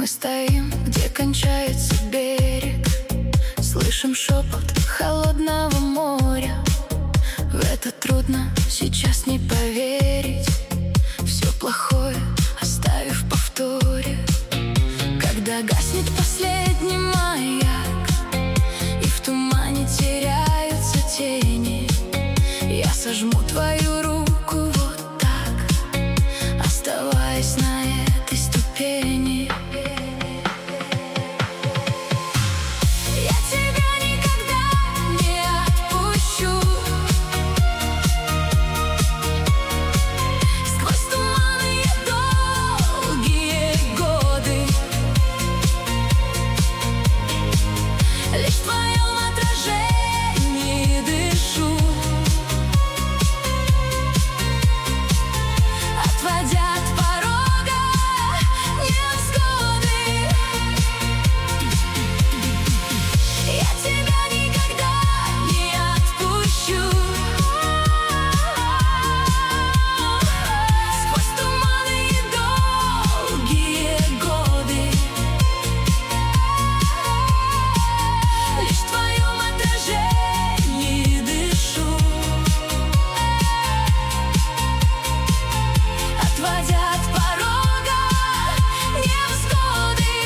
Мы стоим, где кончается берег, слышим шепот холодного моря. В это трудно сейчас не поверить, все плохое оставив повторе. Когда гаснет последний маяк и в тумане теряются тени, я сожму твою руку вот так, оставаясь на этой ступени. Лишь в твоем отражении дышу, отводя от порога невзгоды. Я тебя никогда не отпущу. Сквозь туманы и долгие годы лишь в твоем отражении дышу, отводя от порога невзгоды.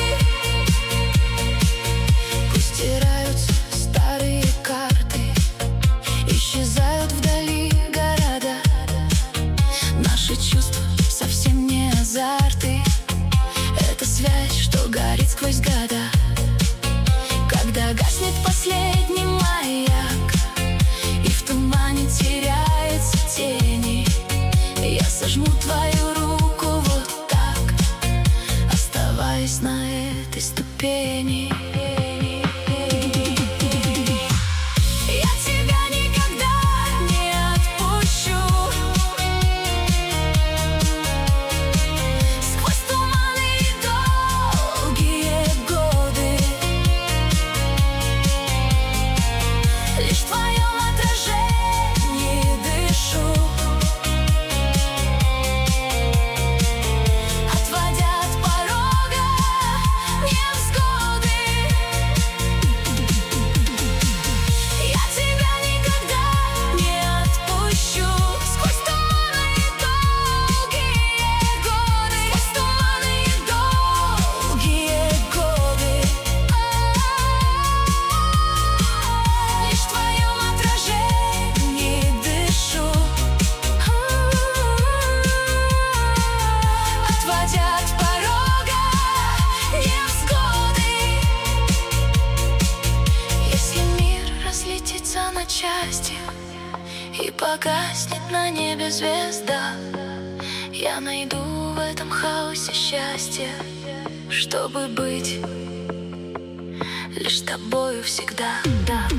Пусть стираются старые карты, исчезают вдали города. Наши чувства совсем не азарты, это связь, что горит сквозь года. Когда гаснет последний маяк и в тумане теряются тени, я сожму твою руку вот так, оставаясь на этой ступени. Я тебя никогда не отпущу. Сквозь туманы и долгие годы лишь в твоем отражении дышу, отводя от порога невзгоды. Я тебя никогда не отпущу. Сквозь туманы и долгие годы, сквозь туманы и долгие годы лишь в твоем отражении дышу, отводя от порога невзгоды. Если мир разлетится на части и погаснет на небе звезда, я найду в этом хаосе счастье, чтобы быть лишь тобою всегда. Да.